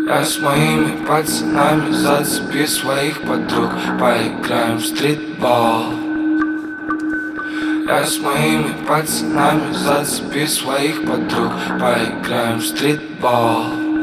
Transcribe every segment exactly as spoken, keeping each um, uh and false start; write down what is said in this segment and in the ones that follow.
Я с моими пацанами зацепи своих подруг, поиграем в стритбол. Я с моими пацанами зацепи своих подруг, поиграем в стритбол.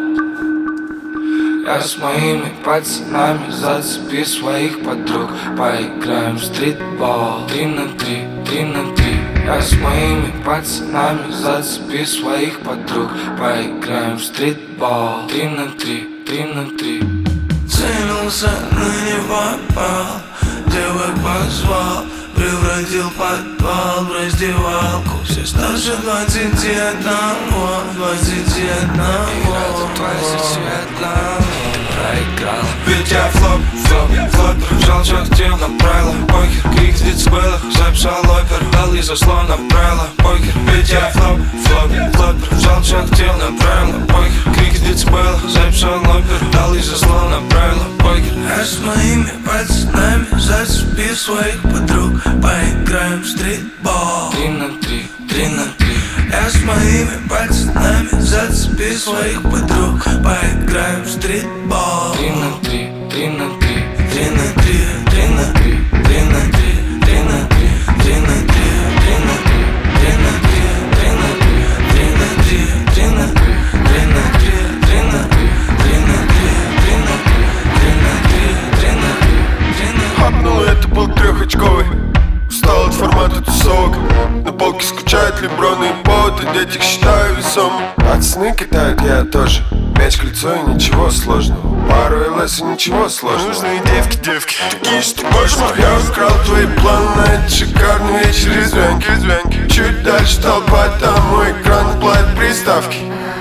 Я с моими пацанами зацепи своих подруг, поиграем в стритбол. Три на три, три на три. Я с моими пацанами зацепи своих подруг, поиграем в стритбол. Три на три, три на три. Целился, но не попал, девок позвал, превратил подвал в раздевалку. Все старше двадцати одного, двадцати одного, двадцати одного проиграл. Ведь я флоп, флоп, флоп, прожал, что хотел, направила. Похер, крик с децибелах, записал опер, дал и заслон направила. Похер, ведь я флоп, флоп, флоп, прожал, что хотел, направила. Похер, крик с децибелах, записал опер, дал и заслон направила. Похер. Я с моими пацанами зацепи своих подруг, поиграем в стритбол. Три на три, три на три. Я с моими пацанами зацепи своих подруг, поиграем в стритбол. Три на три, три на три. Три на три, три на три, три на три, три на три, три на три, три на три, три на три, три на три, три на три, три на три, три на три, три на три, три на три, три на три, три на три, три на три, три на три. Хапнул, это был трехочковый. Устал от формата тусовок. На полке скучают леброны и боты, детик считаю весом. Пацаны кидают, я тоже. Мяч, кольцо и ничего сложного. Пару ЛС и ничего сложного. Нужные девки, девки, такие, что больше. Я украл твои планы на этот шикарный вечер из звонки. Чуть дальше толпа, там мой экран платит приставки.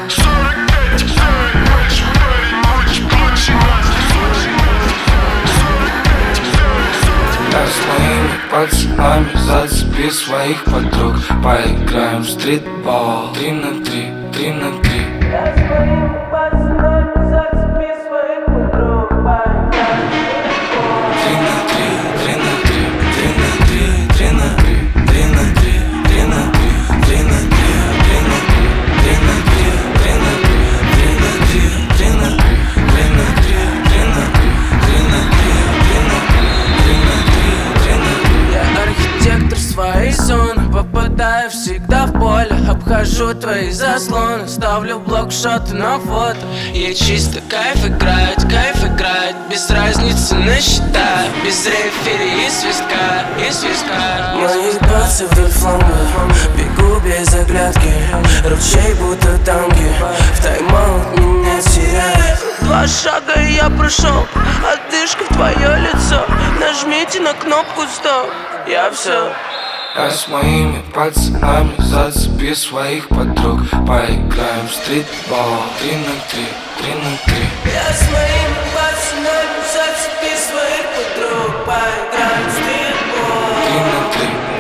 Я с моими пацанами зацепи своих подруг, поиграем в стритбол. Три на три, три на три. Я с моими пацанами зацепи своих подруг, поиграем в стритбол. Три на три, три на три, три на три, три на три, три на три, три на три, три на три, три на три, три на три, три на три, три на три, три на три, три на три, три на три, три на три, три на три, три на три, три на три. Я архитектор своей зоны, попадаю всегда в поле. Обхожу твои заслоны, ставлю блокшоты на фото. Я чисто кайф играть, кайф играть, без разницы на счета, без рефери и свистка, и свистка. Мои пальцы вдоль фланга, бегу без оглядки, ручей будто танки, в тайм-аут меня теряет. Два шага и я прошел, отдышка в твое лицо. Нажмите на кнопку стоп, я все. Я с моими пацанами зацепи своих подруг, поиграем в стритбол. Три на три, три на три. Я с моими пацанами зацепи своих подруг, поиграем в стритбол. Три на три.